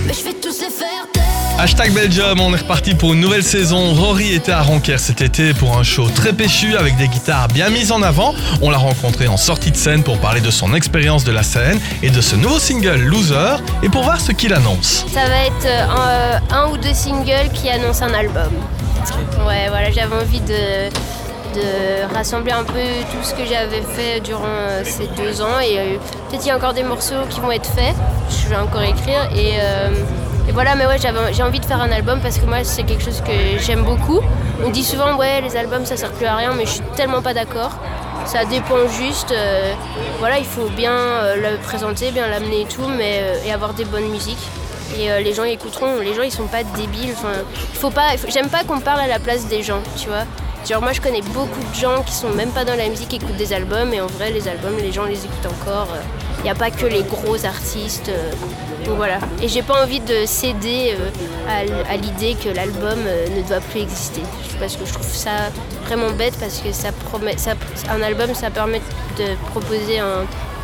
mais je vais tous les faire taire. Hashtag Belgium, on est reparti pour une nouvelle saison. Rory était à Ronquière cet été pour un show très péchu avec des guitares bien mises en avant. On l'a rencontré en sortie de scène pour parler de son expérience de la scène et de ce nouveau single Loser et pour voir ce qu'il annonce. Ça va être un ou deux singles qui annoncent un album. Ouais, voilà, j'avais envie de rassembler un peu tout ce que j'avais fait durant ces 2 ans et peut-être il y a encore des morceaux qui vont être faits, je vais encore écrire et voilà, mais ouais, j'ai envie de faire un album parce que moi c'est quelque chose que j'aime beaucoup. On dit souvent ouais les albums ça sert plus à rien, mais je suis tellement pas d'accord. Ça dépend juste, voilà, il faut bien le présenter, bien l'amener et tout, et avoir des bonnes musiques. Et les gens écouteront, les gens ils sont pas débiles, j'aime pas qu'on parle à la place des gens, tu vois. Genre moi je connais beaucoup de gens qui sont même pas dans la musique, qui écoutent des albums et en vrai les albums les gens les écoutent encore. Il n'y a pas que les gros artistes, donc voilà. Et j'ai pas envie de céder à l'idée que l'album ne doit plus exister. Parce que je trouve ça vraiment bête parce que un album ça permet de proposer un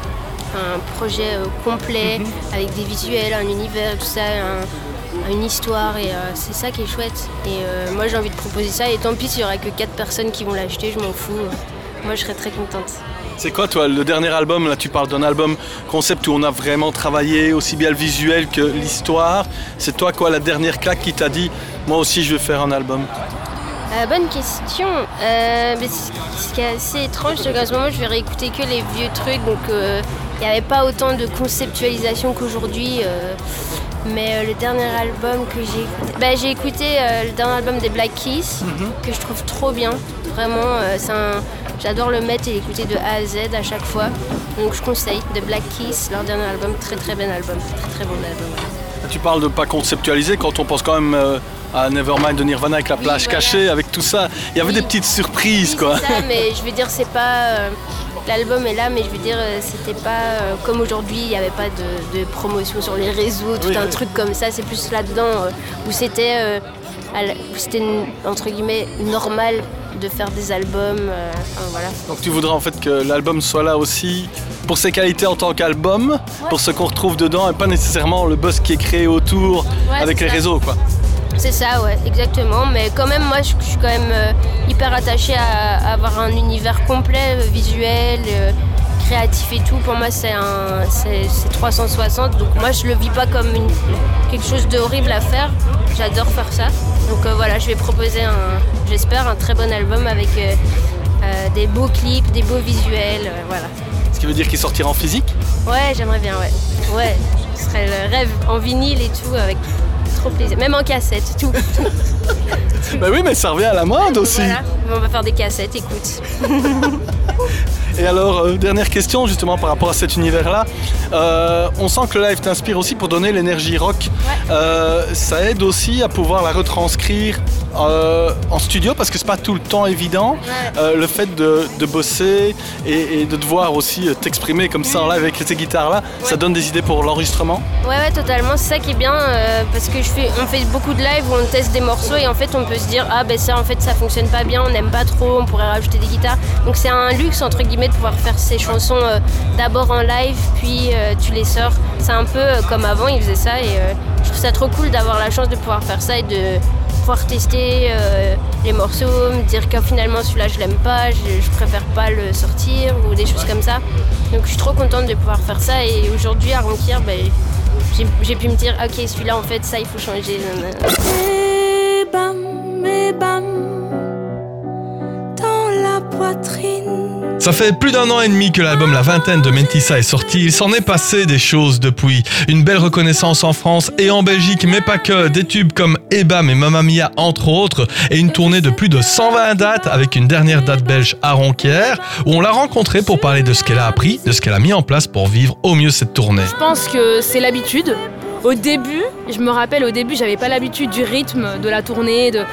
projet complet avec des visuels, un univers, tout ça. Une histoire et c'est ça qui est chouette et moi j'ai envie de proposer ça et tant pis s'il y aura que 4 personnes qui vont l'acheter, je m'en fous, moi je serais très contente. C'est quoi toi le dernier album, là tu parles d'un album concept où on a vraiment travaillé aussi bien le visuel que l'histoire, c'est toi quoi la dernière claque qui t'a dit moi aussi je veux faire un album? Bonne question, mais ce qui est assez étrange c'est qu'à ce moment je vais réécouter que les vieux trucs donc il n'y avait pas autant de conceptualisation qu'aujourd'hui. Mais le dernier album que j'ai écouté le dernier album des Black Keys que je trouve trop bien. Vraiment, j'adore le mettre et l'écouter de A à Z à chaque fois. Donc je conseille The Black Keys, leur dernier album, très très bon album, très bon album. Tu parles de pas conceptualiser quand on pense quand même à Nevermind de Nirvana avec la plage voilà. Cachée, avec tout ça. Il y avait des petites surprises quoi. C'est ça, mais je veux dire c'est pas... L'album est là, mais je veux dire, c'était pas comme aujourd'hui, il n'y avait pas de promotion sur les réseaux, tout un truc comme ça. C'est plus là-dedans où c'était entre guillemets normal de faire des albums. Voilà. Donc tu voudrais en fait que l'album soit là aussi pour ses qualités en tant qu'album, pour ce qu'on retrouve dedans et pas nécessairement le buzz qui est créé autour avec les réseaux quoi. C'est ça, ouais, exactement. Mais quand même, moi, je suis quand même hyper attachée à avoir un univers complet, visuel, créatif et tout. Pour moi, c'est 360. Donc moi, je le vis pas comme quelque chose d'horrible à faire. J'adore faire ça. Donc voilà, je vais proposer j'espère, un très bon album avec des beaux clips, des beaux visuels, voilà. Ce qui veut dire qu'il sortira en physique ? Ouais, j'aimerais bien, ouais. Ouais, ce serait le rêve en vinyle et tout, avec trop plaisir. Même en cassette, tout. Bah oui, mais ça revient à la mode aussi. Voilà, on va faire des cassettes, écoute. Et alors, dernière question justement par rapport à cet univers-là. On sent que le live t'inspire aussi pour donner l'énergie rock. Ouais. Ça aide aussi à pouvoir la retranscrire en studio parce que c'est pas tout le temps évident. Ouais. Le fait de bosser et de devoir aussi t'exprimer comme ça en live avec ces guitares-là, ouais. Ça donne des idées pour l'enregistrement. Ouais, totalement. C'est ça qui est bien parce que on fait beaucoup de live où on teste des morceaux et en fait on peut se dire ça en fait ça fonctionne pas bien, on n'aime pas trop, on pourrait rajouter des guitares. Donc c'est un luxe entre guillemets de pouvoir faire ces chansons d'abord en live puis tu les sors. C'est un peu comme avant ils faisaient ça et je trouve ça trop cool d'avoir la chance de pouvoir faire ça et de pouvoir tester les morceaux, me dire que finalement celui-là je l'aime pas, je préfère pas le sortir ou des choses comme ça. Donc je suis trop contente de pouvoir faire ça et aujourd'hui à Ronquière j'ai pu me dire ok celui-là en fait ça il faut changer. Et bam dans la poitrine. Ça fait plus d'1 an et demi que l'album La Vingtaine de Mentissa est sorti. Il s'en est passé des choses depuis. Une belle reconnaissance en France et en Belgique, mais pas que. Des tubes comme Ebam et Mamma Mia entre autres. Et une tournée de plus de 120 dates avec une dernière date belge à Ronquière où on l'a rencontrée pour parler de ce qu'elle a appris, de ce qu'elle a mis en place pour vivre au mieux cette tournée. Je pense que c'est l'habitude. Au début, j'avais pas l'habitude du rythme de la tournée,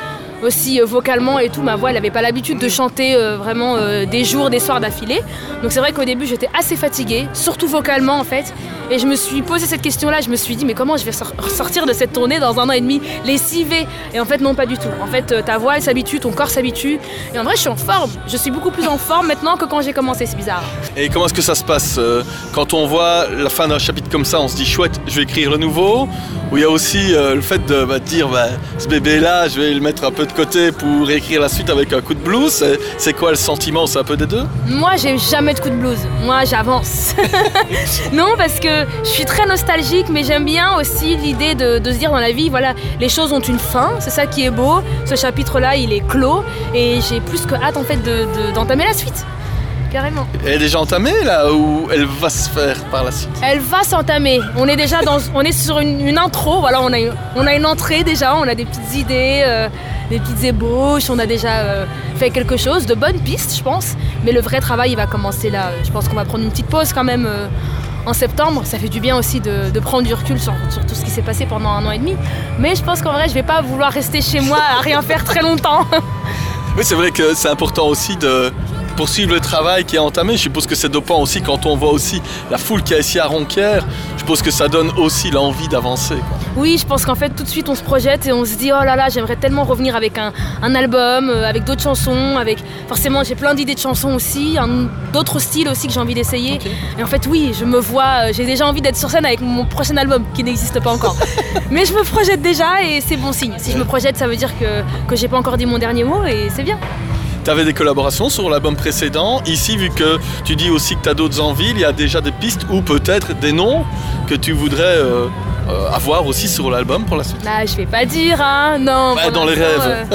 aussi vocalement et tout. Ma voix, elle n'avait pas l'habitude de chanter vraiment des jours, des soirs d'affilée. Donc c'est vrai qu'au début, j'étais assez fatiguée, surtout vocalement en fait. Et je me suis posé cette question-là, je me suis dit mais comment je vais sortir de cette tournée dans 1 an et demi lessivée? Et en fait non, pas du tout. En fait ta voix elle s'habitue, ton corps s'habitue. Et en vrai je suis en forme, je suis beaucoup plus en forme maintenant que quand j'ai commencé, c'est bizarre. Et comment est-ce que ça se passe quand on voit la fin d'un chapitre comme ça, on se dit chouette, je vais écrire le nouveau? Ou il y a aussi le fait de dire ce bébé-là, je vais le mettre un peu de côté pour écrire la suite avec un coup de blues. C'est quoi le sentiment? C'est un peu des deux? Moi j'ai jamais de coup de blues, moi j'avance. Non, parce que je suis très nostalgique, mais j'aime bien aussi l'idée de se dire dans la vie, voilà, les choses ont une fin, c'est ça qui est beau. Ce chapitre-là, il est clos et j'ai plus que hâte en fait d'entamer la suite. Carrément. Elle est déjà entamée là ou elle va se faire par la suite? Elle va s'entamer. On est déjà on est sur une intro. Voilà, on a une entrée déjà. On a des petites idées, des petites ébauches. On a déjà fait quelque chose de bonnes pistes, je pense. Mais le vrai travail, il va commencer là. Je pense qu'on va prendre une petite pause quand même en septembre. Ça fait du bien aussi de prendre du recul sur tout ce qui s'est passé pendant 1 an et demi. Mais je pense qu'en vrai, je vais pas vouloir rester chez moi à rien faire très longtemps. Oui, c'est vrai que c'est important aussi de poursuivre le travail qui est entamé. Je suppose que c'est dopant aussi quand on voit aussi la foule qu'il y a ici à Ronquière. Je suppose que ça donne aussi l'envie d'avancer, quoi. Oui, je pense qu'en fait tout de suite on se projette et on se dit oh là là, j'aimerais tellement revenir avec un album, avec d'autres chansons, forcément j'ai plein d'idées de chansons aussi, d'autres styles aussi que j'ai envie d'essayer. Okay. Et en fait oui, je me vois, j'ai déjà envie d'être sur scène avec mon prochain album qui n'existe pas encore. Mais je me projette déjà et c'est bon signe. Si je me projette, ça veut dire que j'ai pas encore dit mon dernier mot et c'est bien. Tu avais des collaborations sur l'album précédent. Ici, vu que tu dis aussi que tu as d'autres envies, il y a déjà des pistes ou peut-être des noms que tu voudrais avoir aussi sur l'album pour la suite. Bah, je vais pas dire, hein, non. Dans les rêves.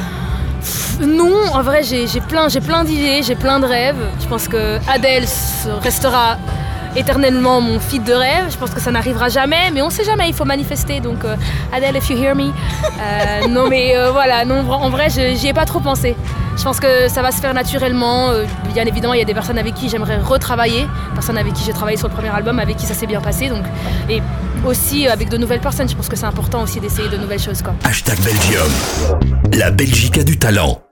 Non, en vrai, j'ai plein d'idées, j'ai plein de rêves. Je pense que Adèle restera éternellement mon feat de rêve. Je pense que ça n'arrivera jamais, mais on sait jamais, il faut manifester. Donc Adèle, if you hear me. Non mais voilà, non, en vrai, j'y ai pas trop pensé. Je pense que ça va se faire naturellement. Bien évidemment, il y a des personnes avec qui j'aimerais retravailler, personnes avec qui j'ai travaillé sur le premier album, avec qui ça s'est bien passé. Donc, et aussi avec de nouvelles personnes, je pense que c'est important aussi d'essayer de nouvelles choses, quoi. #Belgium. La Belgique a du talent.